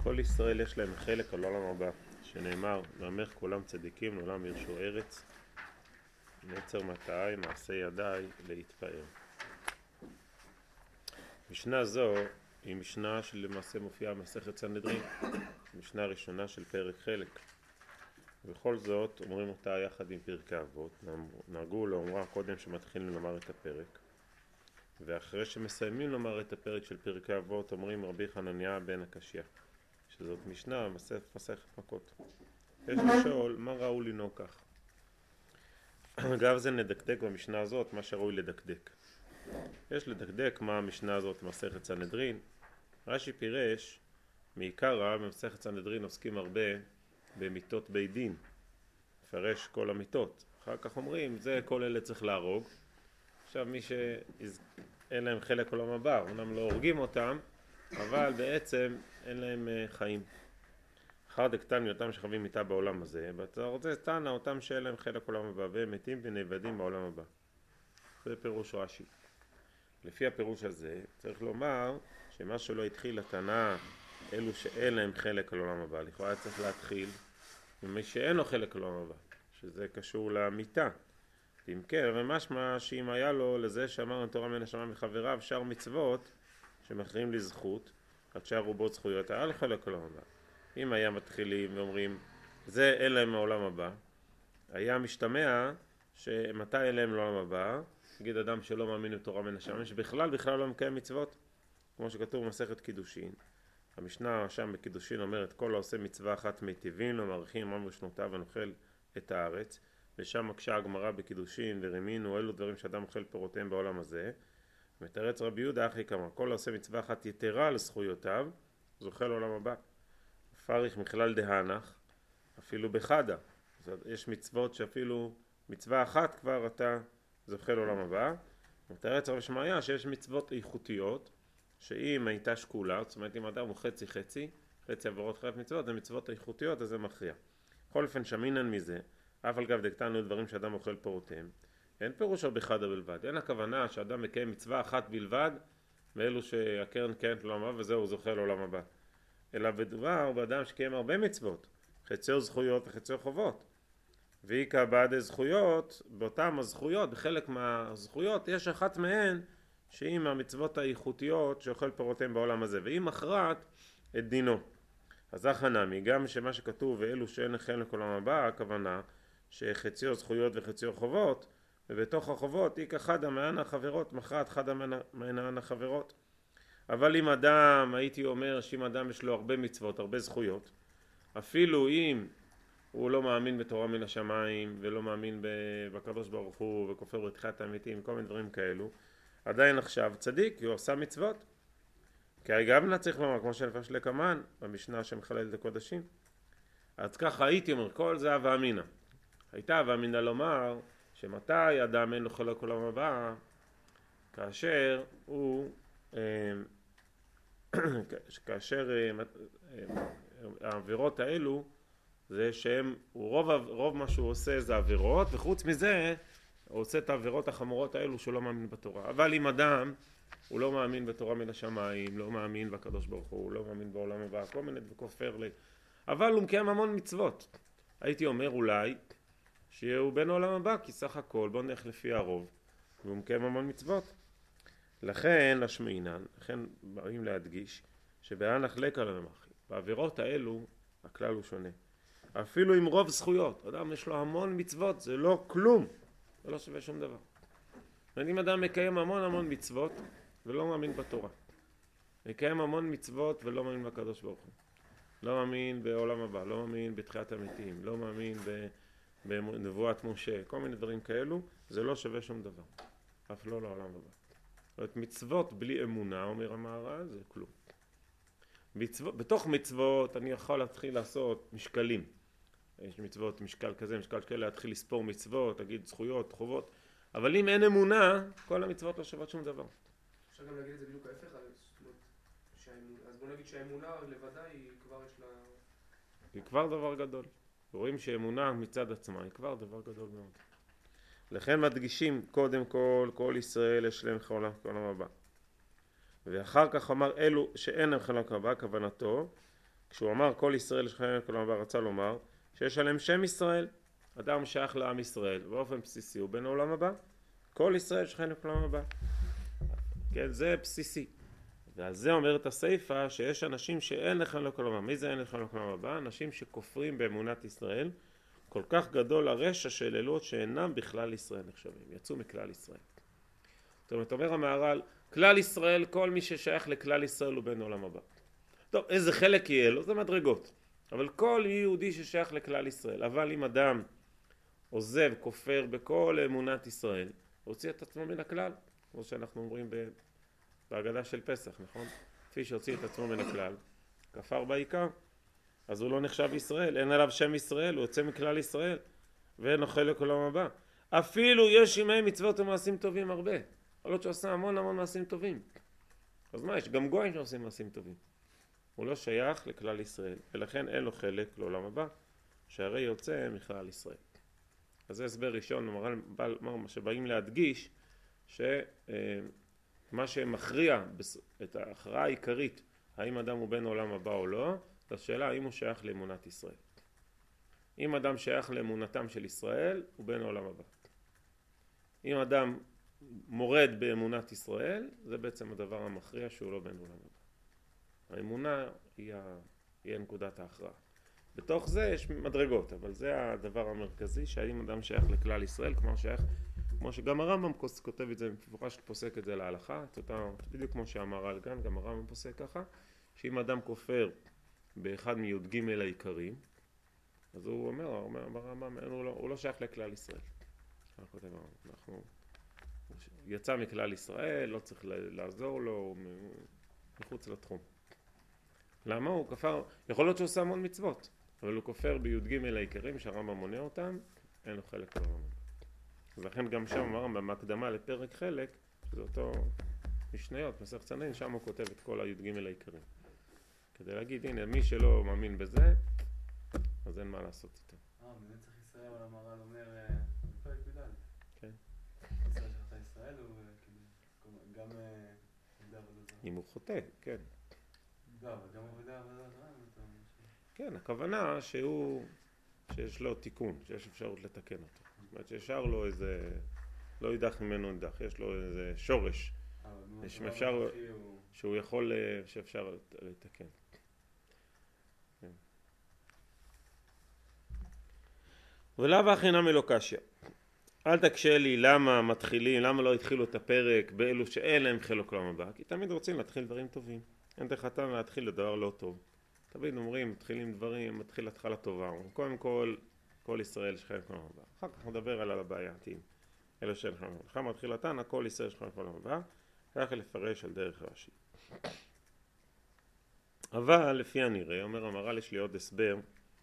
כל ישראל יש להם חלק על העולם הבא, שנאמר, ואמך כולם צדיקים לעולם ירשו ארץ, נצר מטעי מעשה ידיי להתפאר. משנה זו היא משנה שלמעשה מופיעה במסכת סנהדרין, משנה ראשונה של פרק חלק. ובכל זאת אומרים אותה יחד עם פרקי אבות, נהגו לאומרה קודם שמתחילים לומר את הפרק, ואחרי שמסיימים לומר את הפרק של פרקי אבות אומרים רבי חנניה בן הקשיא, שזאת משנה מסכת מכות. יש לשאול מה ראוי לנהוג כך. אגב זה נדקדק במשנה הזאת מה שראוי לדקדק. יש לדקדק מה המשנה הזאת במסכת סנהדרין. רש"י פירש מעיקרא במסכת סנהדרין עוסקים הרבה במיתות בית דין, מפרש כל המיתות. אחר כך אומרים זה כל אלה צריך להרוג. עכשיו מי שאין להם חלק עולם הבא, אומנם לא הורגים אותם, אבל בעצם אין להם חיים. אחר דקתני אותם שחווים מיתה בעולם הזה, ואתה רוצה תנא אותם שאין להם חלק עולם הבא, והם מתים ונאבדים בעולם הבא. זה פירוש רש"י. לפי הפירוש הזה צריך לומר שמה שלא התחיל התנא אלו שאין להם חלק על עולם הבא, לכאורה צריך להתחיל ממי שאין לו חלק על עולם הבא, שזה קשור למיתה. אם כן, אבל משמע שאם היה לו לזה שאמר התורה מן השמיים וחבריו שאר מצוות שמכריעים לזכות, עד שאר רובות זכויות, היה לו חלק על עולם הבא. אם היה מתחילים ואומרים זה אין להם מעולם הבא, היה משתמע שמתי אין להם לעולם הבא, נגיד אדם שלא מאמין בתורה מן השמיים, שבכלל לא מקיים מצוות, כמו שכתוב במסכת קידושין. המשנה שם בקידושין אומרת כל העושה מצווה אחת מיטיבין לו מאריכים ימיו ושנותיו ונאכל את הארץ, ושם מקשה הגמרא בקידושין ורמינו אלו דברים שאדם אוכל פירותיהם בעולם הזה. מתרץ רבי יהודה אחי כמה כל העושה מצווה אחת יתרה על זכויותיו זוכה לעולם הבא. פריך מכלל דהנך אפילו בחדה, יש מצוות שאפילו מצווה אחת כבר אתה זוכה לעולם הבא. מתרץ רבי שמעיה שיש מצוות איכותיות שאם הייתה שקולה, זאת אומרת אם אדם הוא חצי עבירות חלף מצוות, זה מצוות איכותיות, אז זה מכריע. בכל אופן שמינן מזה, אף על גב דקתנו דברים שאדם אוכל פירותיהם, אין פירושו בחדה בלבד, אין הכוונה שאדם מקיים מצווה אחת בלבד מאלו שהקרן קיימת לעולם הבא וזהו זוכה לעולם הבא, אלא בדבר באדם שקיים הרבה מצוות, חציו זכויות וחציו חובות, ואיקה בעד הזכויות, באותם הזכויות, בחלק מהזכויות יש אחת מהן שאם המצוות האיכותיות שאוכל פירותיהם בעולם הזה, ואם מכרעת את דינו. אז החנמי, גם שמה שכתוב ואלו שאין חלק לעולם הבא, הכוונה שחציו זכויות וחציו חובות, ובתוך החובות איקה חדה מען החברות, מכרעת חדה מען החברות. אבל אם אדם, הייתי אומר שאם אדם יש לו הרבה מצוות, הרבה זכויות, אפילו אם הוא לא מאמין בתורה מן השמיים ולא מאמין בקדוש ברוך הוא וכופר בתחיית המתים, כל מיני דברים כאלו, עדיין עכשיו צדיק, הוא עושה מצוות. כי הגבנה צריך לומר, כמו שנפש לקמן, במשנה שמחלל את הקודשים. אז ככה הייתי אומר, כל זה הווה אמינא. הייתה הווה אמינא לומר, שמתי אדם אין לו חלק עולם הבא, כאשר הוא, כאשר העבירות האלו, זה שהם, רוב מה שהוא עושה זה עבירות, וחוץ מזה, הוא עושה את העבירות החמורות האלו שהוא לא מאמין בתורה. אבל אם אדם הוא לא מאמין בתורה מן השמיים, לא מאמין בקדוש ברוך הוא, לא מאמין בעולם הבא, כל מיני וכופר לי, אבל הוא מקיים המון מצוות. הייתי אומר אולי שהוא בן העולם הבא, כי סך הכל בוא נלך לפי הרוב, והוא מקיים המון מצוות. לכן לשמינן, לכן באים להדגיש שבהנח לקה למחי, בעבירות האלו הכלל הוא שונה. אפילו עם רוב זכויות, אדם יש לו המון מצוות, זה לא כלום, זה לא שווה שום דבר. אם אדם מקיים המון מצוות ולא מאמין בתורה, מקיים המון מצוות ולא מאמין בקדוש ברוך הוא, לא מאמין בעולם הבא, לא מאמין בתחיית המתים, לא מאמין בנבואת משה, כל מיני דברים כאלו, זה לא שווה שום דבר, אף לא לעולם הבא. זאת אומרת, מצוות בלי אמונה, אומר המהר"ל, זה כלום. בתוך מצוות אני יכול להתחיל לעשות משקלים, יש מצוות משקל כזה, משקל כאלה, להתחיל לספור מצוות, להגיד זכויות, חובות, אבל אם אין אמונה, כל המצוות לא שוות שום דבר. אפשר גם להגיד את זה בדיוק ההפך, אז בוא נגיד שהאמונה לבדה היא כבר יש לה... היא כבר דבר גדול. רואים שאמונה מצד עצמה היא כבר דבר גדול מאוד. לכן מדגישים קודם כל ישראל יש להם חלק לעולם הבא. ואחר כך אמר אלו שאין להם חלק הבא, כוונתו כשהוא אמר כל ישראל שכן כל העולם הבא, רצה לומר שיש עליהם שם ישראל, אדם שייך לעם ישראל, באופן בסיסי הוא בן העולם הבא, כל ישראל שכן כל העולם הבא, כן, זה בסיסי. ועל זה אומרת הסיפה שיש אנשים שאין לכם לכל העולם. מי זה אין לכם לכל העולם הבא? אנשים שכופרים באמונת ישראל, כל כך גדול הרשע של אלות שאינם בכלל ישראל נחשבים, יצאו מכלל ישראל. זאת אומרת, אומר המהר"ל, כלל ישראל, כל מי ששייך לכלל ישראל הוא בן העולם הבא. טוב, איזה חלק יהיה לו? זה מדרגות. אבל כל יהודי ששייך לכלל ישראל, אבל אם אדם עוזב, כופר בכל אמונת ישראל, הוציא את עצמו מן הכלל, כמו שאנחנו אומרים בהגדה של פסח, נכון? כפי שהוציא את עצמו מן הכלל, כפר בעיקר, אז הוא לא נחשב ישראל, אין עליו שם ישראל, הוא יוצא מכלל ישראל, ואין לו חלק לעולם הבא. אפילו יש עימהם מצוות ומעשים טובים הרבה, אבל שהוא עושה המון מעשים טובים. אז מה, יש גם גויים שעושים מעשים טובים. הוא לא שייך לכלל ישראל, ולכן אין לו חלק לעולם הבא, שהרי יוצא מכלל ישראל. אז זה הסבר ראשון, מה שבאים להדגיש, שמה שמכריע את ההכרעה העיקרית, האם אדם הוא בן העולם הבא או לא, זו השאלה האם הוא שייך לאמונת ישראל. אם אדם שייך לאמונתם של ישראל, הוא בן העולם הבא. אם אדם מורד באמונת ישראל, זה בעצם הדבר המכריע שהוא לא בן העולם הבא. האמונה היא נקודת ההכרעה. בתוך זה יש מדרגות, אבל זה הדבר המרכזי, שהאם אדם שייך לכלל ישראל, כמו שגם הרמב"ם כותב את זה, מפורש פוסק את זה להלכה, בדיוק כמו שאמר אלגן, גם הרמב"ם פוסק ככה, שאם אדם כופר באחד מי"ג העיקרים, אז הוא אומר הוא לא שייך לכלל ישראל. הוא יצא מכלל ישראל, לא צריך לעזור לו, הוא מחוץ לתחום. למה? הוא כפר, יכול להיות שהוא עושה המון מצוות, אבל הוא כופר בי"ג העיקרים שהרמב"ם מונה אותם, אין לו חלק לעולם הבא. אז לכן גם שם הרמב"ם בהקדמה לפרק חלק, שזה אותו משניות, מסכת סנהדרין, שם הוא כותב את כל הי"ג העיקרים. כדי להגיד, הנה, מי שלא מאמין בזה, אז אין מה לעשות איתו. בנצח ישראל, אבל המהר"ל אומר, בפרק ב'. כן. ישראל שחטא ישראל הוא גם עובדי עבודה זרה. אם הוא חוטא, כן. לא, אבל גם עובדי עבודה זרה. כן, הכוונה שיש לו תיקון, שיש אפשרות לתקן אותו. זאת אומרת שישר לו איזה, לא יידח ממנו נידח, יש לו איזה שורש, שהוא יכול, שאפשר לתקן. ולאו הכי נמי לא קשיא. אל תקשה לי למה מתחילים, למה לא התחילו את הפרק באלו שאין להם חלק לעולם הבא, כי תמיד רוצים להתחיל דברים טובים. אין דחתם להתחיל לדבר לא טוב. תמיד אומרים, מתחילים דברים, מתחיל התחלה טובה. קודם כל ישראל שכן כל העולם הבא. אחר כך נדבר על הבעייתיים. אלו שאין כל העולם הבא. אחר מתחילתן, הכל ישראל שכן כל העולם הבא. ככה לפרש על דרך רש"י. אבל לפי הנראה, אומר המהר"ל, יש לי עוד הסבר,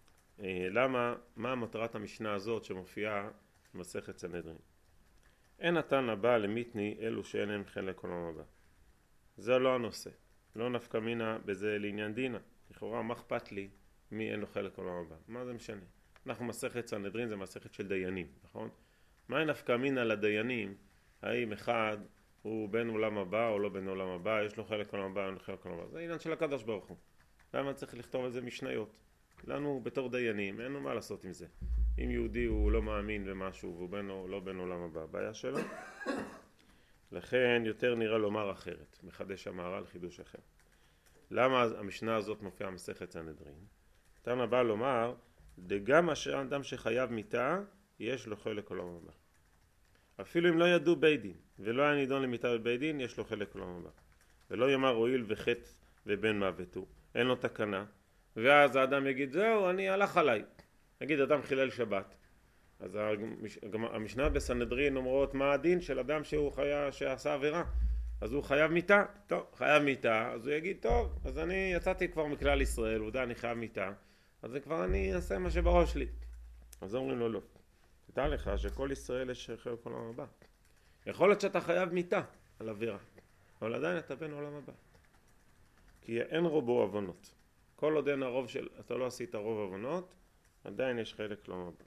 מה מטרת המשנה הזאת שמופיעה במסכת סנהדרין. אין נתן הבא למיתני אלו שאין להם חלק כל העולם הבא. זה לא הנושא. לא נפקא מינה בזה לעניין דינה. לכאורה, מה אכפת לי מי אין לו חלק כל העולם הבא? מה זה משנה? אנחנו מסכת סנהדרין, זה מסכת של דיינים, נכון? מה נפקא מינה לדיינים? האם אחד הוא בן עולם הבא או לא בן עולם הבא, יש לו חלק כל העולם הבא, אין לו חלק כל העולם הבא? זה עניין של הקדוש ברוך הוא. למה צריך לכתוב על זה משניות? לנו בתור דיינים, אין לו מה לעשות עם זה. אם יהודי הוא לא מאמין במשהו והוא לא בן עולם הבא, בעיה שלו. לכן יותר נראה לומר אחרת, מחדש המהר"ל חידוש אחר. למה המשנה הזאת מופיעה במסכת סנהדרין? תנא בא לומר, דגם אדם שחייב מיתה, יש לו חלק לעולם הבא. אפילו אם לא ידעו בית דין, ולא היה נידון למיתה בבית דין, יש לו חלק לעולם הבא. ולא יאמר הואיל וחטא ובן מוות הוא, אין לו תקנה, ואז האדם יגיד, זהו, אני הלך עליי. נגיד, אדם חילל שבת. אז המשנה בסנהדרין אומרות, מה הדין של אדם שעשה עבירה? אז הוא חייב מיתה. טוב, חייב מיתה, אז הוא יגיד, טוב, אז אני יצאתי כבר מכלל ישראל, הוא יודע, אני חייב מיתה, אז זה כבר אני אעשה מה שבראש לי. אז אומרים לו, לא. תדע לך שכל ישראל יש חלק כל העולם הבא. יכול להיות שאתה חייב מיתה על עבירה, אבל עדיין אתה בן עולם הבא. כי אין רובו עוונות. כל עוד אין הרוב אתה לא עשית רוב עוונות, עדיין יש חלק לעולם הבא.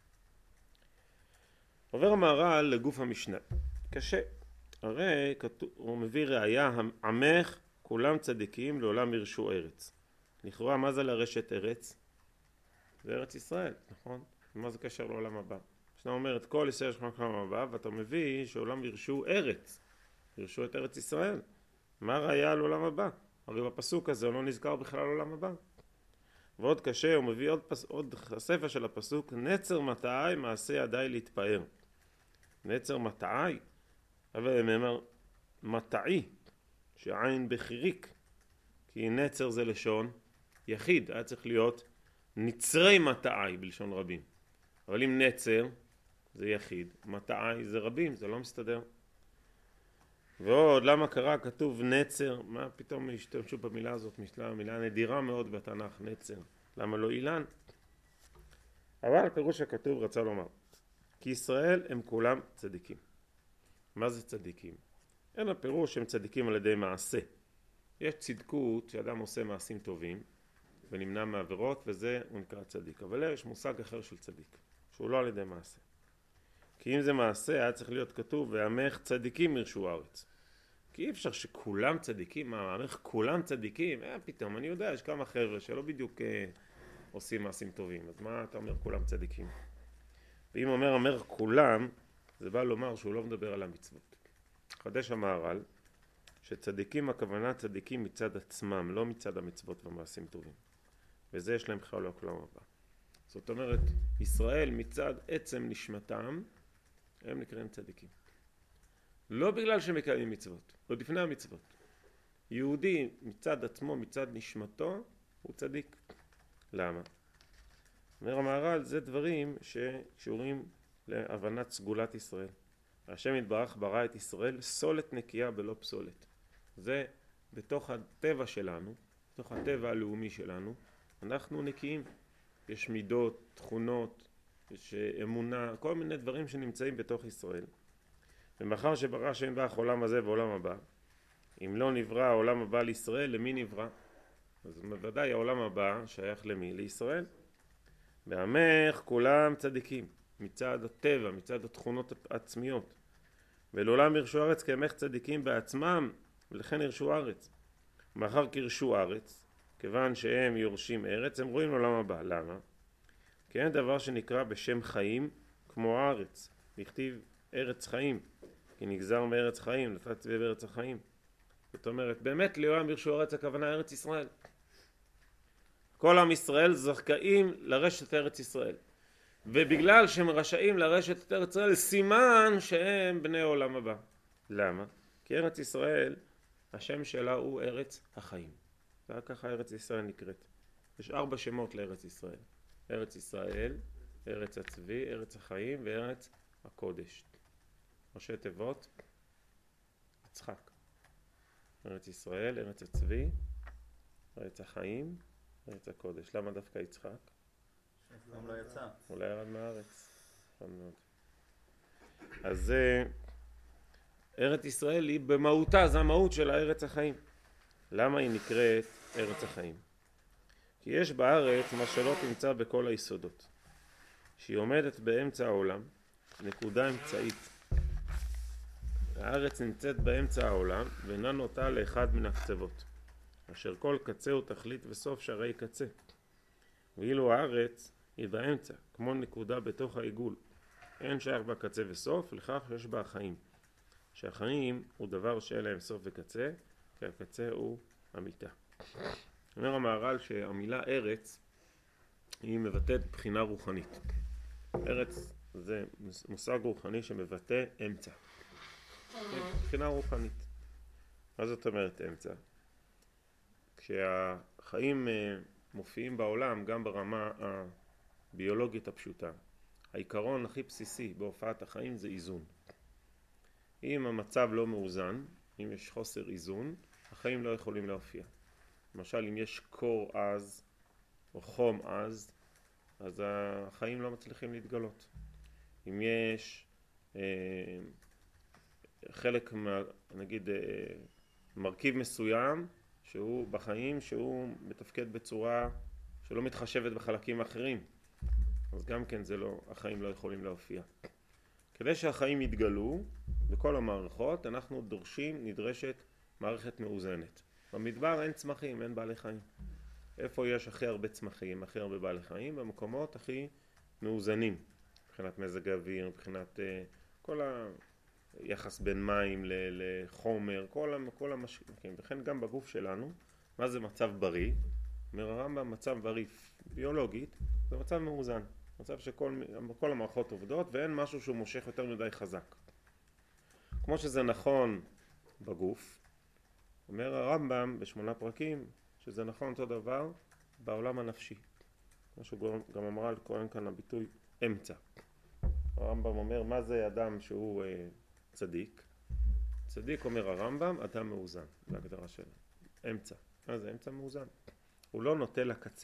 עובר המהר"ל לגוף המשנה. קשה. הרי הוא מביא ראיה, עמך כולם צדיקים לעולם ירשו ארץ. לכאורה מה זה לרשת ארץ? זה ארץ ישראל, נכון? מה זה קשר לעולם הבא? כשאתה אומר את כל ישראל שלך לעולם הבא, ואתה מביא שעולם ירשו ארץ, ירשו את ארץ ישראל. מה ראיה על עולם הבא? הרי בפסוק הזה הוא לא נזכר בכלל עולם הבא. ועוד קשה, הוא מביא עוד הספר של הפסוק, נצר מטעי מעשה ידיי להתפאר. נצר מטעי, אבל הם אומר מטעי, שעין בחיריק, כי נצר זה לשון יחיד, היה צריך להיות נצרי מטעי בלשון רבים. אבל אם נצר זה יחיד, מטעי זה רבים, זה לא מסתדר. ועוד, למה קרה כתוב נצר? מה פתאום השתמשו במילה הזאת? מילה נדירה מאוד בתנ"ך, נצר. למה לא אילן? אבל פירוש הכתוב רצה לומר, כי ישראל הם כולם צדיקים. מה זה צדיקים? אין הפירוש שהם צדיקים על ידי מעשה. יש צדקות שאדם עושה מעשים טובים ונמנע מעבירות, וזה הוא נקרא צדיק. אבל יש מושג אחר של צדיק, שהוא לא על ידי מעשה. כי אם זה מעשה, היה צריך להיות כתוב, ועמך צדיקים ירשו הארץ. כי אי אפשר שכולם צדיקים, עמך כולם צדיקים, פתאום, אני יודע, יש כמה חבר'ה שלא בדיוק עושים מעשים טובים, אז מה אתה אומר כולם צדיקים? ואם אומר עמך כולם, זה בא לומר שהוא לא מדבר על המצוות. חדש המהר"ל, שצדיקים הכוונה צדיקים מצד עצמם, לא מצד המצוות והמעשים טובים. וזה יש להם בכלל לא כלום הבא. זאת אומרת, ישראל מצד עצם נשמתם, הם נקראים צדיקים. לא בגלל שהם מקיימים מצוות, עוד לפני המצוות. יהודי מצד עצמו, מצד נשמתו, הוא צדיק. למה? אומר המהר"ל, זה דברים שקשורים להבנת סגולת ישראל. השם יתברך ברא את ישראל סולת נקייה בלא פסולת. זה בתוך הטבע שלנו, בתוך הטבע הלאומי שלנו, אנחנו נקיים. יש מידות, תכונות, יש אמונה, כל מיני דברים שנמצאים בתוך ישראל. ומאחר שברא השם יתברך עולם הזה ועולם הבא, אם לא נברא העולם הבא לישראל, למי נברא? אז בוודאי העולם הבא שייך למי? לישראל. בעמך כולם צדיקים, מצד הטבע, מצד התכונות העצמיות. ולעולם ירשו ארץ כעמך צדיקים בעצמם, ולכן ירשו ארץ. מאחר כירשו ארץ, כיוון שהם יורשים ארץ, הם רואים לעולם הבא. למה? כי אין דבר שנקרא בשם חיים כמו הארץ. נכתיב ארץ חיים, כי נגזר מארץ חיים, נפת צבי בארץ החיים. זאת אומרת, באמת לעולם ירשו ארץ הכוונה ארץ ישראל. כל עם ישראל זכאים לרשת ארץ ישראל. ובגלל שהם רשאים לרשת את ארץ ישראל, סימן שהם בני עולם הבא. למה? כי ארץ ישראל, השם שלה הוא ארץ החיים. וככה ארץ ישראל נקראת. יש 4 שמות לארץ ישראל. ארץ ישראל, ארץ הצבי, ארץ החיים וארץ הקודש. ראשי תיבות, יצחק. ארץ ישראל, ארץ הצבי, ארץ החיים, ארץ הקודש. למה דווקא יצחק? גם לא יצא. אולי ירד מהארץ. אז ארץ ישראל היא במהותה, זה המהות של הארץ החיים. למה היא נקראת ארץ החיים? כי יש בארץ מה שלא תמצא בכל היסודות. שהיא עומדת באמצע העולם, נקודה אמצעית. הארץ נמצאת באמצע העולם ואינה נוטה לאחד מן הקצוות. אשר כל קצה הוא תכלית וסוף שערי קצה. ואילו הארץ היא באמצע, כמו נקודה בתוך העיגול. אין שייך בה קצה וסוף, לכך שיש בה החיים. שהחיים הוא דבר שאין להם סוף וקצה, כי הקצה הוא המיטה. אומר המהר"ל שהמילה ארץ היא מבטאת בחינה רוחנית. ארץ זה מושג רוחני שמבטא אמצע. בחינה רוחנית. מה זאת אומרת אמצע? כשהחיים מופיעים בעולם גם ברמה הביולוגית הפשוטה, העיקרון הכי בסיסי בהופעת החיים זה איזון. אם המצב לא מאוזן, אם יש חוסר איזון, החיים לא יכולים להופיע. למשל, אם יש קור עז או חום עז, אז החיים לא מצליחים להתגלות. אם יש חלק, נגיד, מרכיב מסוים שהוא בחיים שהוא מתפקד בצורה שלא מתחשבת בחלקים אחרים, אז גם כן החיים לא יכולים להופיע. כדי שהחיים יתגלו בכל המערכות, אנחנו נדרשת מערכת מאוזנת. במדבר אין צמחים, אין בעלי חיים. איפה יש הכי הרבה צמחים, הכי הרבה בעלי חיים? במקומות הכי מאוזנים, מבחינת מזג האוויר, מבחינת כל היחס בין מים לחומר, כל המשקים. וכן גם בגוף שלנו, מה זה מצב בריא? אומר הרמב"ם, מצב בריא ביולוגית, זה מצב מאוזן. מצב שכל המערכות עובדות ואין משהו שהוא מושך יותר מדי חזק. כמו שזה נכון בגוף, אומר הרמב"ם ב8 פרקים, שזה נכון אותו דבר בעולם הנפשי. כמו שגם אמרה על כהן כאן הביטוי אמצע. הרמב"ם אומר, מה זה אדם שהוא צדיק? צדיק, אומר הרמב"ם, אדם מאוזן, זה הגדרה שלו. אמצע. מה זה אמצע מאוזן? הוא לא נוטה לקצה.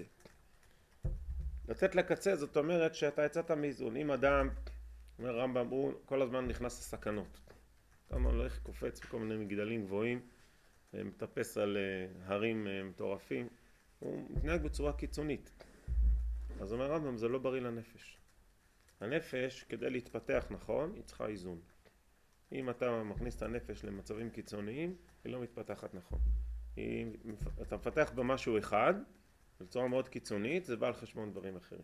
לצאת לקצה זאת אומרת שאתה יצאת מאיזון. אם אדם, אומר הרמב"ם, הוא כל הזמן נכנס לסכנות. כל הזמן הולך קופץ בכל מיני מגדלים גבוהים, מטפס על הרים מטורפים, הוא מתנהג בצורה קיצונית. אז אומר הרמב"ם, זה לא בריא לנפש. הנפש, כדי להתפתח נכון, היא צריכה איזון. אם אתה מכניס את הנפש למצבים קיצוניים, היא לא מתפתחת נכון. אתה מפתח במשהו אחד, בצורה מאוד קיצונית, זה בא על חשבון דברים אחרים.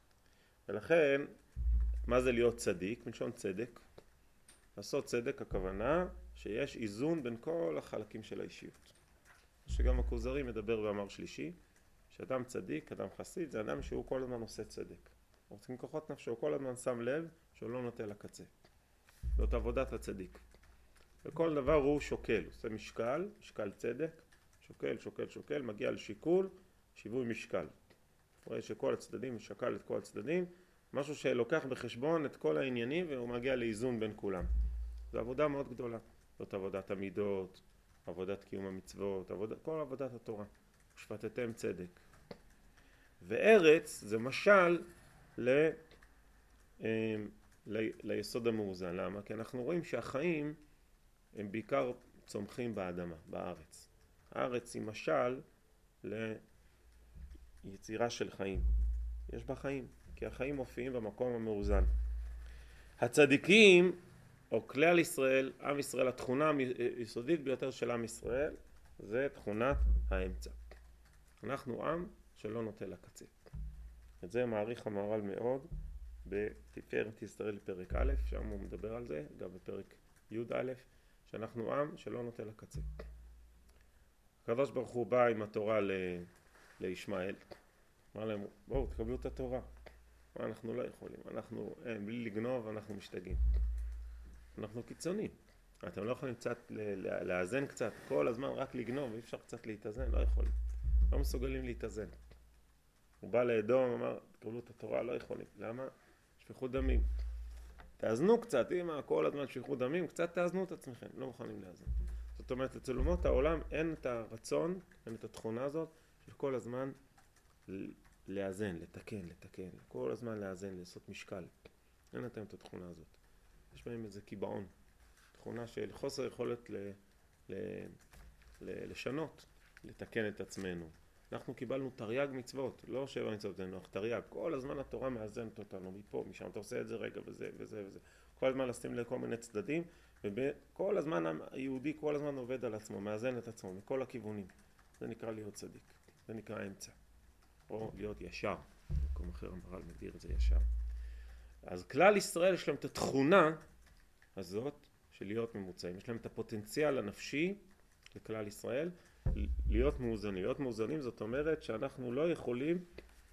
ולכן, מה זה להיות צדיק? מלשון צדק. לעשות צדק, הכוונה שיש איזון בין כל החלקים של האישיות. שגם הכוזרי מדבר באמר שלישי, שאדם צדיק, אדם חסיד, זה אדם שהוא כל הזמן עושה צדק. רוצים כוחות נפשו, כל הזמן שם לב שהוא לא נוטה לקצה. זאת עבודת הצדיק. וכל דבר הוא שוקל, עושה משקל צדק, שוקל, מגיע לשיקול, שיווי משקל. רואה שכל הצדדים, שקל את כל הצדדים, משהו שלוקח בחשבון את כל העניינים והוא מגיע לאיזון בין כולם. זו עבודה מאוד גדולה. זאת עבודת המידות, עבודת קיום המצוות, כל עבודת התורה. ושפטתם צדק. וארץ זה משל ליסוד המאוזן. למה? כי אנחנו רואים שהחיים הם בעיקר צומחים באדמה, בארץ. הארץ היא משל ליצירה של חיים. יש בה חיים, כי החיים מופיעים במקום המאוזן. הצדיקים, או כלל ישראל, עם ישראל, התכונה היסודית ביותר של עם ישראל, זה תכונת האמצע. אנחנו עם שלא נוטה לקצה. את זה מעריך המהר"ל מאוד בתפארת ישראל פרק א', שם הוא מדבר על זה, גם בפרק י' שאנחנו עם שלא נוטה לקצה. הקדוש ברוך הוא בא עם התורה לישמעאל, אמר להם, בואו תקבלו את התורה. אנחנו לא יכולים, בלי לגנוב אנחנו משתגעים. אנחנו קיצונים. אתם לא יכולים קצת לאזן קצת, כל הזמן רק לגנוב, אי אפשר קצת להתאזן, לא יכולים. לא מסוגלים להתאזן. הוא בא לאדום, אמר, תקבלו את התורה, לא יכולים. למה? שפיכו דמים. תאזנו קצת, אם כל הזמן שפיכו דמים, קצת תאזנו את עצמכם, לא מוכנים לאזן. זאת אומרת, אצל אומות העולם אין את הרצון, אין את התכונה הזאת, של כל הזמן לאזן, לתקן, כל הזמן לאזן, לעשות משקל. אין אתם את התכונה הזאת. יש בהם איזה קיבעון, תכונה של חוסר יכולת לשנות, לתקן את עצמנו. אנחנו קיבלנו תרי"ג מצוות, לא 7 מצוות, זה נוח, תרי"ג. כל הזמן התורה מאזנת אותנו, מפה, משם, אתה עושה את זה רגע וזה וזה וזה. כל הזמן לשים לכל מיני צדדים, וכל הזמן היהודי כל הזמן עובד על עצמו, מאזן את עצמו, מכל הכיוונים. זה נקרא להיות צדיק, זה נקרא אמצע. או להיות ישר, במקום אחר המהר"ל מגדיר את זה ישר. אז כלל ישראל יש להם את התכונה הזאת של להיות ממוצעים. יש להם את הפוטנציאל הנפשי לכלל ישראל להיות מאוזנים. להיות מאוזנים זאת אומרת שאנחנו לא יכולים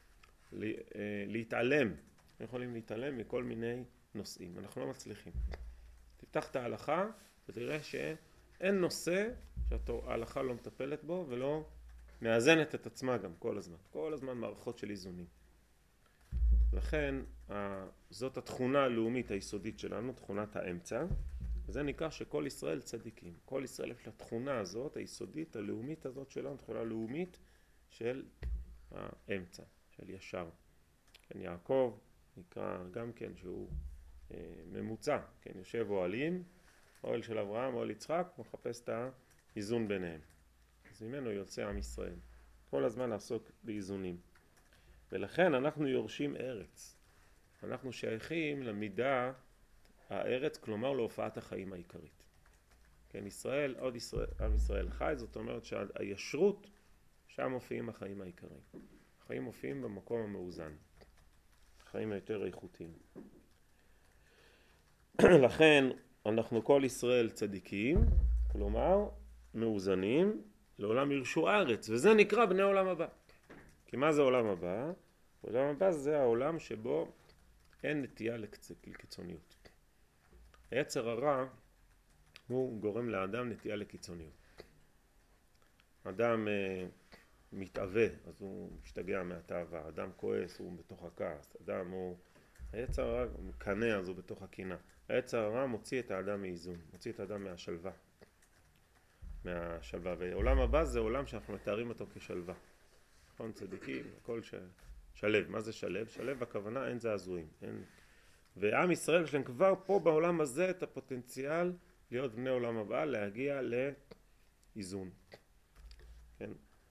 להתעלם. לא יכולים להתעלם מכל מיני נושאים. אנחנו לא מצליחים. תפתח את ההלכה ותראה שאין נושא שההלכה לא מטפלת בו ולא מאזנת את עצמה גם כל הזמן. כל הזמן מערכות של איזונים. לכן זאת התכונה הלאומית היסודית שלנו, תכונת האמצע, וזה נקרא שכל ישראל צדיקים. כל ישראל יש לתכונה הזאת, היסודית, הלאומית הזאת שלנו, תכונה לאומית של האמצע, של ישר. כן, יעקב נקרא גם כן שהוא ממוצע, כן, יושב אוהלים, אוהל של אברהם, אוהל יצחק, מחפש את האיזון ביניהם. אז ממנו יוצא עם ישראל. כל הזמן לעסוק באיזונים. ולכן אנחנו יורשים ארץ. אנחנו שייכים למידה הארץ, כלומר להופעת החיים העיקרית. כן, ישראל, עוד ישראל, עם ישראל חי, זאת אומרת שהישרות שם מופיעים החיים העיקריים. החיים מופיעים במקום המאוזן, החיים היותר איכותיים. לכן אנחנו כל ישראל צדיקים, כלומר מאוזנים, לעולם ירשו ארץ, וזה נקרא בני עולם הבא. כי מה זה עולם הבא? עולם הבא זה העולם שבו אין נטייה לקיצוניות. היצר הרע הוא גורם לאדם נטייה לקיצוניות. אדם מתאווה, אז הוא משתגע מהתאווה. אדם כועס, הוא בתוך הכעס. אדם הוא... היצר הרע מקנא, אז הוא בתוך הקינה. היצר הרע מוציא את האדם מאיזון, מוציא את האדם מהשלווה. ועולם הבא זה עולם שאנחנו מתארים אותו כשלווה. נכון, צדיקים, הכל שלב. מה זה שלב? שלב הכוונה אין זעזועים. ועם ישראל שלהם כבר פה בעולם הזה את הפוטנציאל להיות בני עולם הבא, להגיע לאיזון. כן?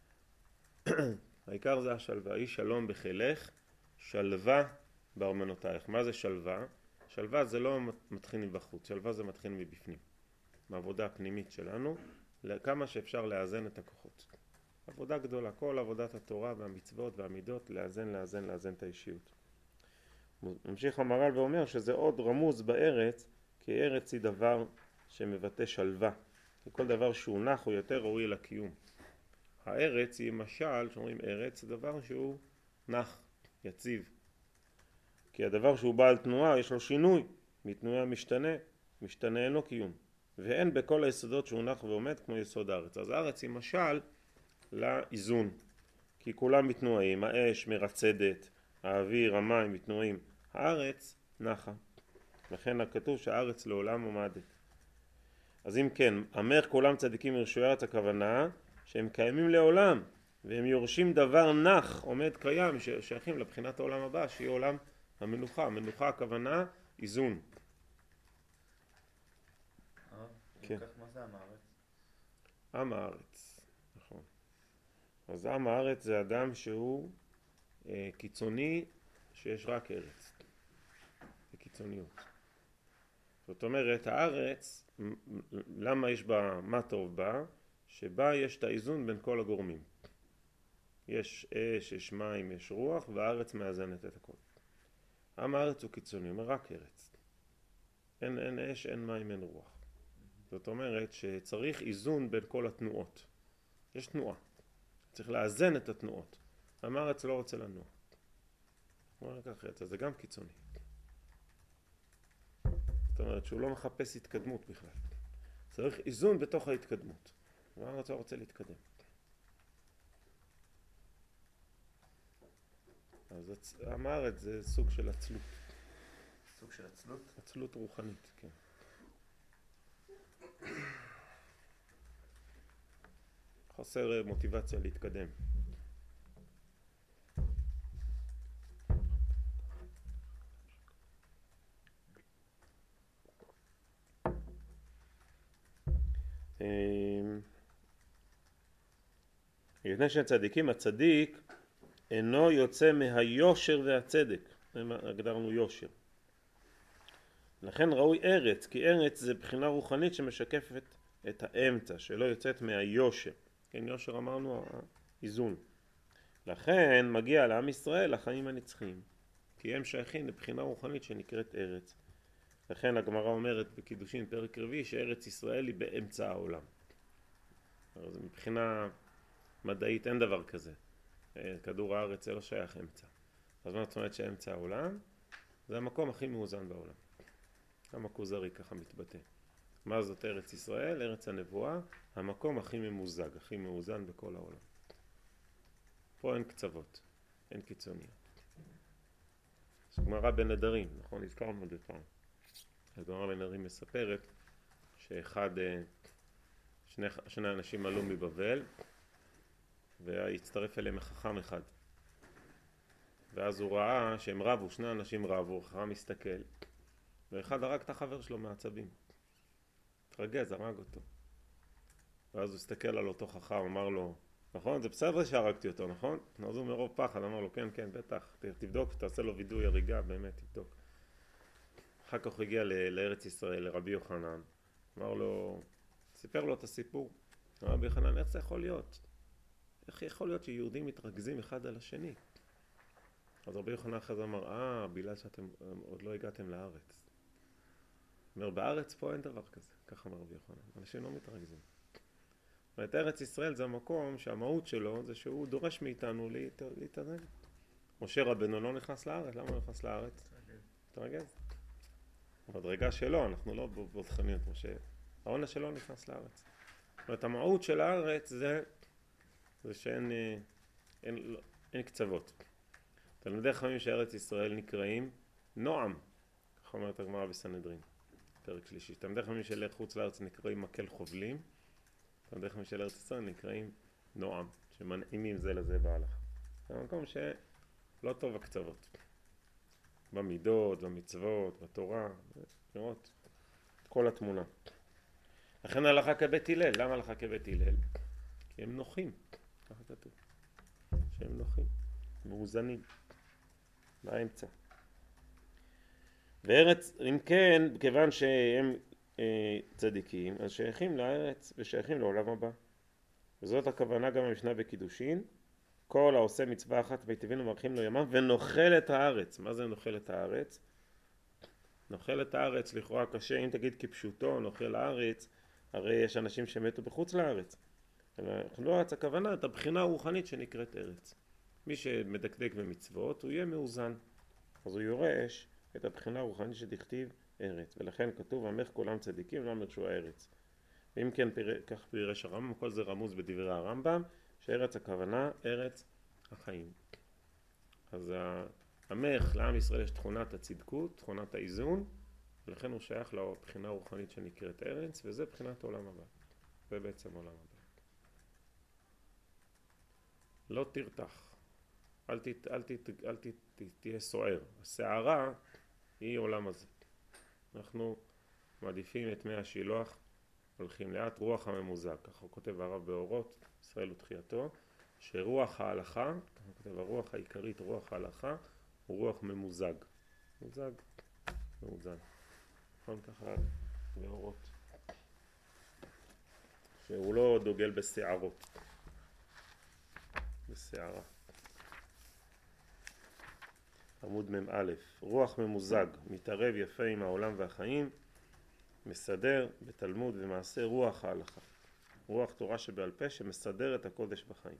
העיקר זה השלווה. אי שלום בחילך, שלווה בארמנותייך. מה זה שלווה? שלווה זה לא מתחיל מבחוץ, שלווה זה מתחיל מבפנים. מעבודה הפנימית שלנו, כמה שאפשר לאזן את הכוחות. עבודה גדולה, כל עבודת התורה והמצוות והמידות, לאזן את האישיות. ממשיך המהר"ל ואומר שזה עוד רמוז בארץ, כי ארץ היא דבר שמבטא שלווה. כי כל דבר שהוא נח הוא יותר ראוי לקיום. הארץ היא משל, שאומרים ארץ, זה דבר שהוא נח, יציב. כי הדבר שהוא בעל תנועה יש לו שינוי, מתנועה משתנה אין לו קיום. ואין בכל היסודות שהוא נח ועומד כמו יסוד הארץ. אז הארץ היא משל לאיזון. כי כולם מתנועים, האש מרצדת, האוויר, המים מתנועים. הארץ נחה. לכן הכתוב שהארץ לעולם עומדת. אז אם כן, אמר כולם צדיקים ירשו ארץ, הכוונה שהם קיימים לעולם, והם יורשים דבר נח, עומד קיים, ששייכים לבחינת העולם הבא, שיהיה עולם המנוחה. המנוחה הכוונה איזון. כן. מה זה עם הארץ? עם הארץ, נכון. אז עם הארץ זה אדם שהוא קיצוני, שיש רק ארץ. זה קיצוניות. זאת אומרת, הארץ, למה יש בה, מה טוב בה? שבה יש את האיזון בין כל הגורמים. יש אש, יש מים, יש רוח, והארץ מאזנת את הכל. עם הארץ הוא קיצוני, אומר רק ארץ. אין אש, אין מים, אין רוח. זאת אומרת שצריך איזון בין כל התנועות. יש תנועה. צריך לאזן את התנועות. עם הארץ לא רוצה לנוע. הוא אומר כך, אז זה גם קיצוני. זאת אומרת שהוא לא מחפש התקדמות בכלל. צריך איזון בתוך ההתקדמות. עם הארץ לא רוצה להתקדם. אז עם הארץ זה סוג של עצלות. סוג של עצלות? עצלות רוחנית, כן. חוסר מוטיבציה להתקדם. לפני שהצדיקים, הצדיק אינו יוצא מהיושר והצדק. הגדרנו יושר. לכן ראוי ארץ, כי ארץ זה בחינה רוחנית שמשקפת את האמצע, שלא יוצאת מהיושר. כן, יושר אמרנו האיזון. לכן מגיע לעם ישראל החיים הנצחיים, כי הם שייכים לבחינה רוחנית שנקראת ארץ. לכן הגמרא אומרת בקידושין פרק רביעי שארץ ישראל היא באמצע העולם. אז מבחינה מדעית אין דבר כזה. כדור הארץ זה לא שייך אמצע. אז מה זאת אומרת שאמצע העולם? זה המקום הכי מאוזן בעולם. גם הכוזרי ככה מתבטא. מה זאת ארץ ישראל? ארץ הנבואה, המקום הכי ממוזג, הכי מאוזן בכל העולם. פה אין קצוות, אין קיצוניות. זו גמרא בנדרים, נכון? הזכרנו את זה פעם. הגמרא בנדרים מספרת שני אנשים עלו מבבל והצטרף אליהם חכם אחד. ואז הוא ראה שהם רבו, שני אנשים רבו, חכם מסתכל. ואחד הרג את החבר שלו מעצבים. התרגז, הרג אותו. ואז הוא הסתכל על אותו חכם, אמר לו, נכון? זה בסדר שהרגתי אותו, נכון? אז הוא מרוב פחד, אמר לו, כן, כן, בטח, תבדוק, תעשה לו וידוי הריגה, באמת, תבדוק. אחר כך הוא הגיע לארץ ישראל, לרבי יוחנן. אמר לו, סיפר לו את הסיפור. רבי יוחנן, איך זה יכול להיות? איך יכול להיות שיהודים מתרכזים אחד על השני? אז רבי יוחנן אחרי זה אמר, בגלל שאתם עוד לא הגעתם לארץ. אומר, בארץ פה אין דבר כזה, ככה אמר רבי יוחנן, אנשים לא מתרכזים. זאת אומרת, ארץ ישראל זה המקום שהמהות שלו זה שהוא דורש מאיתנו להתאזן. משה רבנו לא נכנס לארץ, למה הוא נכנס לארץ? תרגז. בדרגה שלו, אנחנו לא בודחניות, משה. העונש שלו נכנס לארץ. זאת אומרת, המהות של הארץ זה שאין אין קצוות. תלמידי חכמים שארץ ישראל נקראים נועם, ככה אומרת הגמרא בסנהדרין, פרק שלישי. תלמידי חכמים של חוץ לארץ נקראים מקל חובלים, תלמידי חכמים של ארץ ישראל נקראים נועם, שמנעימים זה לזה בהלכה. זה מקום שלא טוב הקצוות. במידות, במצוות, בתורה, לראות את כל התמונה. לכן הלכה כבית הלל. למה הלכה כבית הלל? כי הם נוחים, ככה כתוב, שהם נוחים, מאוזנים, באמצע. וארץ, אם כן, כיוון שהם צדיקים, אז שייכים לארץ ושייכים לעולם הבא. וזאת הכוונה גם במשנה בקידושין, כל העושה מצווה אחת מיטיבין ומאריכים לו ימיו ונאכל את הארץ. מה זה נאכל את הארץ? נאכל את הארץ לכאורה קשה, אם תגיד כפשוטו נאכל הארץ, הרי יש אנשים שמתו בחוץ לארץ. לא ארץ, הכוונה את הבחינה הרוחנית שנקראת ארץ. מי שמדקדק במצוות הוא יהיה מאוזן, אז הוא יורש את הבחינה הרוחנית שתכתיב ארץ, ולכן כתוב עמך כולם צדיקים לא אמרשו הארץ. ואם כן כך פירש הרמב"ם, כל זה רמוז בדברי הרמב"ם, שארץ הכוונה ארץ החיים. אז עמך לעם ישראל יש תכונת הצדקות, תכונת האיזון, ולכן הוא שייך לבחינה הרוחנית שנקראת ארץ, וזה בחינת העולם הבא. זה בעצם עולם הבא. לא תרתח, אל תהיה סוער. הסערה היא עולם הזה. אנחנו מעדיפים את מי השילוח, הולכים לאט, רוח הממוזג. ככה הוא כותב הרב באורות, ישראל ותחייתו, שרוח ההלכה, ככה הוא כותב, הרוח העיקרית, רוח ההלכה, הוא רוח ממוזג. מוזג, מאוזן. נכון ככה באורות. שהוא לא דוגל בסערות. בסערה. עמוד מ"א, רוח ממוזג, מתערב יפה עם העולם והחיים, מסדר בתלמוד ומעשה רוח ההלכה. רוח תורה שבעל פה שמסדר את הקודש בחיים.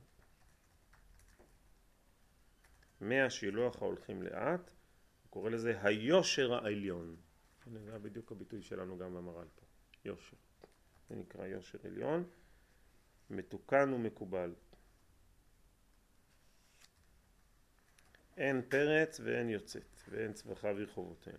מהשילוח ההולכים לאט, הוא קורא לזה היושר העליון. זה בדיוק הביטוי שלנו גם במר"ל פה, יושר. זה נקרא יושר עליון, מתוקן ומקובל. אין פרץ ואין יוצאת, ואין צווחה ורחובותיהם.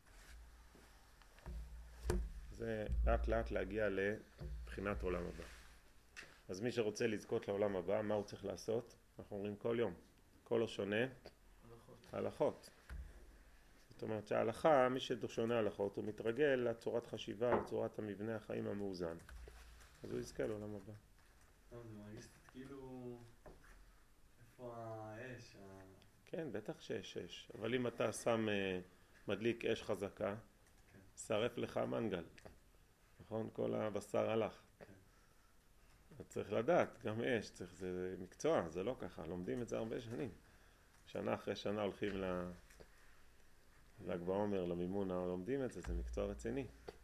זה לאט לאט להגיע לבחינת עולם הבא. אז מי שרוצה לזכות לעולם הבא, מה הוא צריך לעשות? אנחנו אומרים כל יום, כל השונה הלכות. זאת אומרת שההלכה, מי ששונה הלכות, הוא מתרגל לצורת חשיבה, לצורת המבנה החיים המאוזן. אז הוא יזכה לעולם הבא. טוב, זה מרגיש קצת כאילו, איפה האש? כן, בטח שיש אש, אבל אם אתה שם מדליק אש חזקה, שרף לך מנגל, נכון? כל הבשר הלך. אתה צריך לדעת, גם אש, זה מקצוע, זה לא ככה, לומדים את זה הרבה שנים. שנה אחרי שנה הולכים ל"ג בעומר, למימונה, לומדים את זה, זה מקצוע רציני.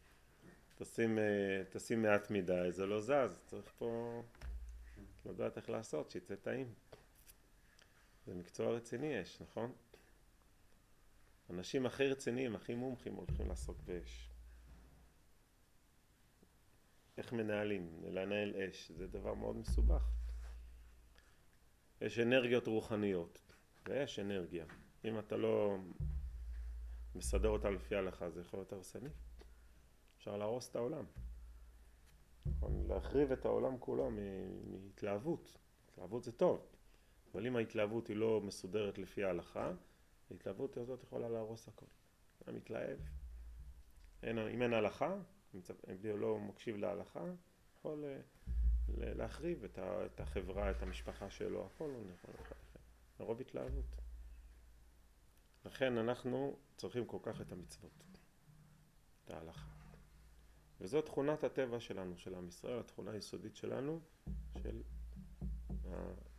תשים מעט מדי, זה לא זז, צריך פה לדעת איך לעשות, שיצא טעים. זה מקצוע רציני יש, נכון? אנשים הכי רציניים, הכי מומחים הולכים לעסוק באש. איך מנהלים? לנהל אש, זה דבר מאוד מסובך. יש אנרגיות רוחניות, ויש אנרגיה. אם אתה לא מסדר אותה לפי ההלכה, זה יכול להיות הרסני. אפשר להרוס את העולם. נכון? להחריב את העולם כולו מהתלהבות. התלהבות זה טוב. אבל אם ההתלהבות היא לא מסודרת לפי ההלכה, ההתלהבות הזאת יכולה להרוס הכל. המתלהב. אם אין הלכה, אם לא מקשיב להלכה, יכול להחריב את החברה, את המשפחה שלו, הכל לא יכול להחריב. מרוב התלהבות. לכן אנחנו צריכים כל כך את המצוות, את ההלכה. וזו תכונת הטבע שלנו, של עם ישראל, התכונה היסודית שלנו, של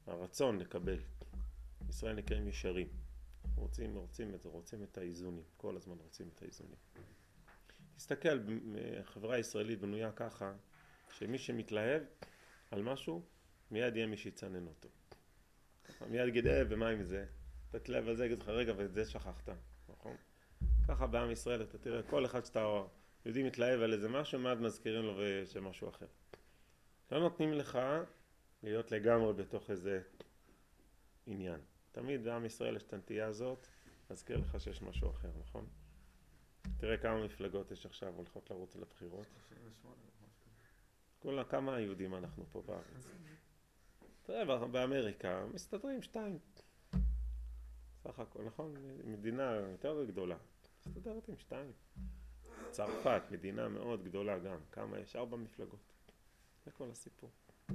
הרצון לקבל. ישראל נקראים ישרים. רוצים את זה, רוצים את האיזונים. כל הזמן רוצים את האיזונים. תסתכל, החברה הישראלית בנויה ככה, שמי שמתלהב על משהו, מיד יהיה מי שיצנן אותו. מיד יגיד, ומה עם זה? תתלהב על זה, יגיד לך, רגע, ואת זה שכחת. נכון? ככה בעם ישראל, אתה תראה, כל אחד שאתה יהודי מתלהב על איזה משהו, מיד מזכירים לו שמשהו אחר. לא נותנים לך להיות לגמרי בתוך איזה עניין. תמיד בעם ישראל יש את הנטייה הזאת, מזכיר לך שיש משהו אחר, נכון? תראה כמה מפלגות יש עכשיו הולכות לרוץ לבחירות. כמה יהודים אנחנו פה בארץ. תראה, באמריקה מסתדרים 2. סך הכל, נכון? מדינה יותר גדולה. מסתדרת עם 2. צרפת, מדינה מאוד גדולה גם. כמה יש? 4 מפלגות. זה כל הסיפור.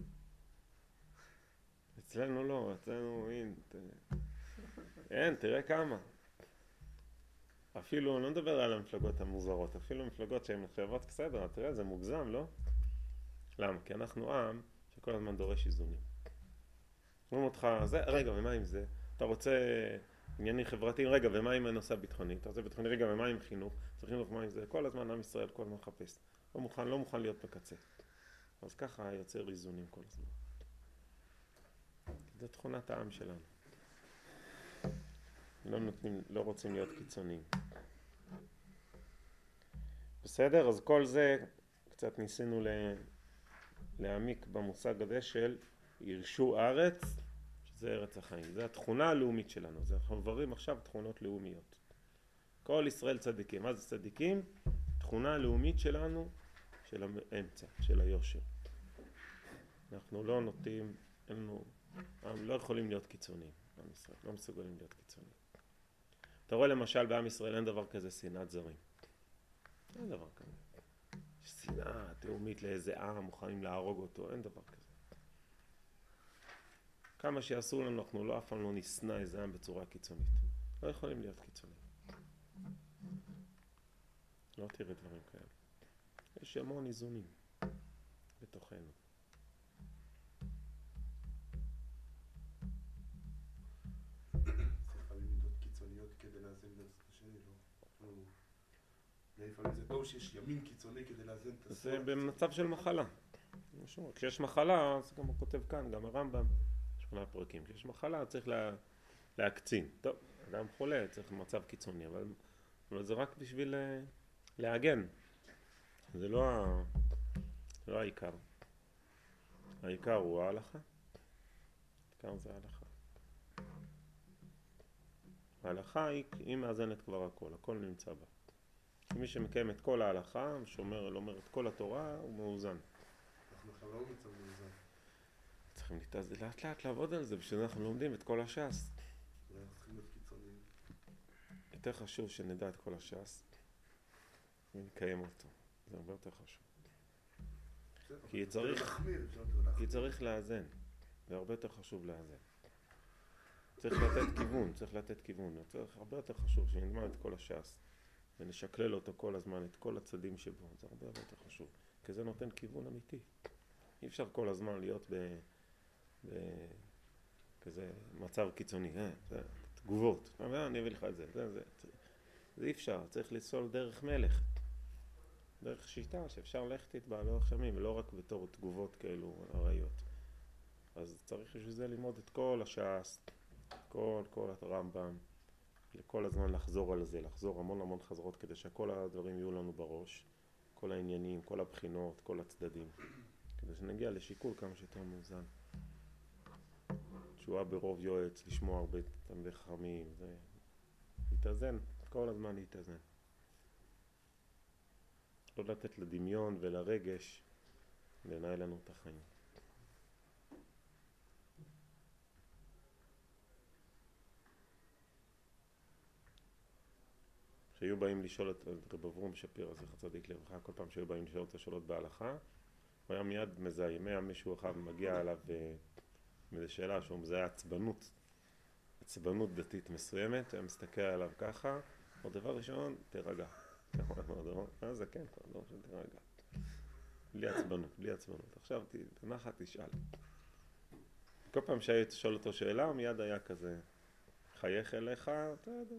אצלנו לא, אצלנו אין, תראה כמה. אפילו, אני לא מדבר על המפלגות המוזרות, אפילו מפלגות שהן נחשבות בסדר, תראה, זה מוגזם, לא? למה? כי אנחנו עם שכל הזמן דורש איזונים. אומרים אותך, רגע, ומה עם זה? אתה רוצה עניינים חברתיים, רגע, ומה עם הנושא הביטחוני? אתה רוצה ביטחוני, רגע, ומה עם חינוך? צריך חינוך, מה עם זה? כל הזמן עם ישראל, כל הזמן מחפש. לא מוכן להיות בקצה. אז ככה יוצר איזונים כל הזמן. זו תכונת העם שלנו. לא רוצים להיות קיצוניים. בסדר? אז כל זה קצת ניסינו להעמיק במושג הזה של ירשו ארץ, שזה ארץ החיים. זה התכונה הלאומית שלנו. אנחנו עוברים עכשיו תכונות לאומיות. כל ישראל צדיקים. מה זה צדיקים? תכונה הלאומית שלנו של האמצע, של היושר. אנחנו לא נוטים, לא יכולים להיות קיצוניים בעם ישראל, לא מסוגלים להיות קיצוניים. אתה רואה למשל בעם ישראל אין דבר כזה שנאת זרים. אין דבר כזה. יש שנאה תאומית לאיזה עם, מוכנים להרוג אותו, אין דבר כזה. כמה שיעשו לנו, אנחנו לא אף פעם לא נשנא איזה עם בצורה קיצונית. לא יכולים להיות קיצוניים. לא תראה דברים כאלה. יש המון איזונים בתוכנו. לפעמים זה טוב שיש ימין קיצוני כדי לאזן את זה במצב של מחלה. כשיש מחלה, אז גם הוא כותב כאן, גם הרמב"ם, 8 פרקים. כשיש מחלה צריך להקצין. טוב, אדם חולה, צריך מצב קיצוני, אבל זה רק בשביל להגן. זה לא העיקר. העיקר הוא ההלכה. העיקר זה ההלכה. ההלכה היא מאזנת כבר הכל נמצא בה. מי שמקיים את כל ההלכה, לומר את כל התורה, הוא מאוזן. אנחנו לא מצב מאוזן. צריכים לאט לאט לעבוד על זה, בשביל זה אנחנו לומדים את כל הש"ס. אנחנו צריכים להיות קיצוניים. יותר חשוב שנדע את כל הש"ס ונקיים אותו. זה הרבה יותר חשוב. כי צריך לאזן. זה הרבה יותר חשוב לאזן. צריך לתת כיוון. צריך הרבה יותר חשוב שנלמד את כל הש"ס. ונשקלל אותו כל הזמן, את כל הצדים שבו. זה הרבה יותר חשוב. כי זה נותן כיוון אמיתי. אי אפשר כל הזמן להיות כזה מצב קיצוני. תגובות. אני אביא לך את זה. זה אי אפשר. צריך לסול דרך מלך. דרך שיטה שאפשר ללכת איתה לאורך ימים, ולא רק בתור תגובות כאלו הרעיות. אז צריך בשביל זה ללמוד את כל הש"ס, כל הרמב"ם, לכל הזמן לחזור על זה, לחזור המון חזרות כדי שכל הדברים יהיו לנו בראש, כל העניינים, כל הבחינות, כל הצדדים, כדי שנגיע לשיקול כמה שיותר מאוזן. תשועה ברוב יועץ, לשמוע הרבה תלמידי חכמים, זה להתאזן, כל הזמן להתאזן. לא לתת לדמיון ולרגש לנהל לנו את החיים. שהיו באים לשאול את רב אברום שפירא, זכר צדיק לברכה, כל פעם שהיו באים לשאול את השאלות בהלכה, הוא היה מיד מזהה, מישהו אחד מגיע אליו מאיזו שאלה שהוא מזהה עצבנות דתית מסוימת, הוא היה מסתכל עליו ככה, עוד דבר ראשון, תרגע. זה כן, לא תרגע. בלי עצבנות. עכשיו תנחת, תשאל. כל פעם שהיית שואל אותו שאלה, הוא מיד היה כזה חייך אליך, אתה יודע,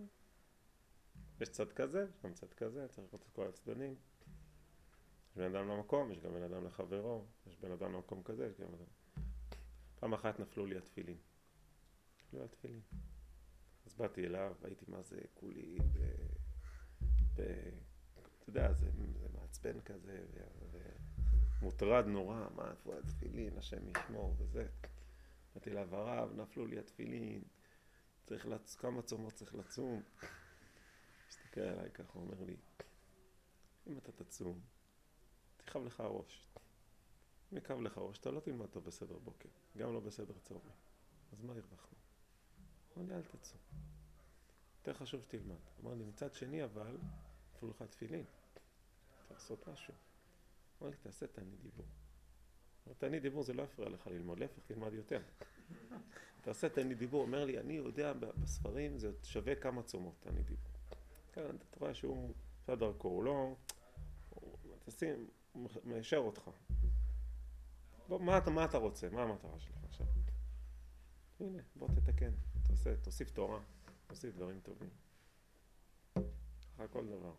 יש צד כזה, יש גם צד כזה, צריך לראות את כל הצדדים. יש בן אדם למקום, יש גם בן אדם לחברו, יש בן אדם למקום כזה, יש גם בן אדם. פעם אחת נפלו לי התפילין. נפלו לי התפילין. אז באתי אליו, הייתי מה זה כולי, אתה יודע, זה מעצבן כזה, ומוטרד נורא, מה, איפה התפילין, השם ישמור וזה. באתי אליו, הרב, נפלו לי התפילין, צריך כמה צומות צריך לצום. מסתכל עליי ככה, הוא אומר לי, אם אתה תצום, תכאב לך הראש. אם יכאב לך הראש, אתה לא תלמד טוב בסדר בוקר, גם לא בסדר צהריים. אז מה הרווחנו? אמר לי, אל תצום. יותר חשוב שתלמד. אמר לי, מצד שני אבל, נפלו לך תפילין. צריך לעשות משהו. אמר לי, תעשה תענית דיבור. תענית דיבור זה לא יפריע לך ללמוד, להפך, תלמד יותר. תעשה תענית דיבור. אומר לי, אני יודע בספרים זה שווה כמה צומות, תענית דיבור. כן, אתה רואה שהוא עושה דרכו, הוא לא... תשים, הוא מיישר אותך. בוא, מה אתה רוצה? מה המטרה שלך עכשיו? הנה, בוא תתקן. תוסיף תורה, תוסיף דברים טובים. אחרי כל דבר.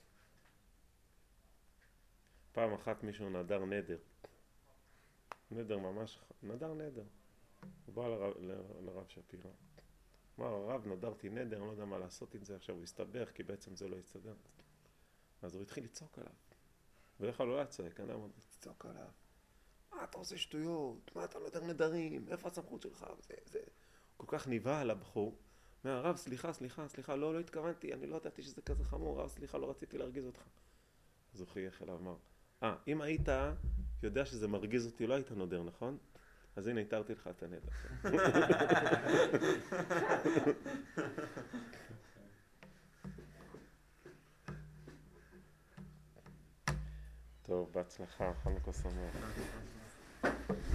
פעם אחת מישהו נדר נדר. נדר ממש, נדר. הוא בא לרב שפירא. אמר, הרב, נדרתי נדר, אני לא יודע מה לעשות עם זה עכשיו, הוא הסתבך, כי בעצם זה לא יסתדר. אז הוא התחיל לצעוק עליו. בדרך כלל לא לצעק, אני אמרתי, תצעוק עליו. מה אתה עושה שטויות? מה אתה נדר נדרים? איפה הסמכות שלך? זה. כל כך נבהל הבחור. אומר, הרב, סליחה, לא התכוונתי, אני לא ידעתי שזה כזה חמור, הרב, סליחה, לא רציתי להרגיז אותך. אז הוא חייך אליו, אמר, אם היית יודע שזה מרגיז אותי, לא היית נודר, נכון? אז הנה, התארתי לך את הנדר. טוב, בהצלחה, חנוכה שמח.